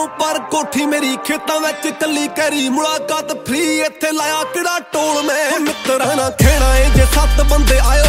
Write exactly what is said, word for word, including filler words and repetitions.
ਪਰ ਕੋਠੀ ਮੇਰੀ ਖੇਤਾਂ ਵਿੱਚ ਕੱਲੀ ਕਰੀ ਮੁਲਾਕਾਤ ਫ੍ਰੀ ਇੱਥੇ ਲਾਇਆ ਕਿਹੜਾ ਟੋਲ ਮੈਂ ਮਿੱਤਰਾਂ ਨਾਲ ਖੇਣਾ ਏ ਜੇ ਸੱਤ ਬੰਦੇ ਆਏ